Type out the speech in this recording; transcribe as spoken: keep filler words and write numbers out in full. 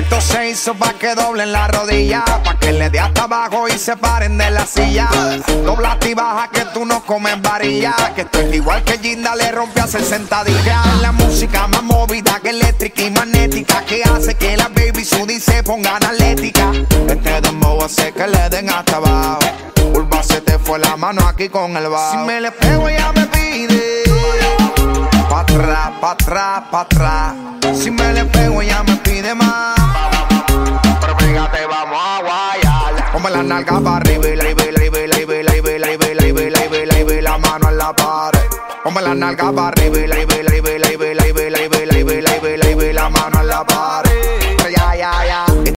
Esto se hizo pa' que doblen la rodilla, pa' que le dé hasta abajo y se paren de la silla. Doblate y baja que tú no comes varilla, que esto es igual que Ginda le rompe a hacer sentadilla. Es la música más movida que eléctrica y magnética, que hace que la baby sudi se pongan atlética. Este dembow hace que le den hasta abajo. Urba se te fue la mano aquí con el bajo. Si me le pego ella me pide pa' atrás, pa' atrás, pa' atrás. Si me le pego ella me pide más. Pero fíjate, vamos a guayar. Ponme la nalga pa' arriba y la y la y la y la y la y la y la y la y la mano en la pared. Ponme la nalga pa' arriba y la y la y la y la y la y la y la y la y la y la mano en la pared. Ya, ya, ya.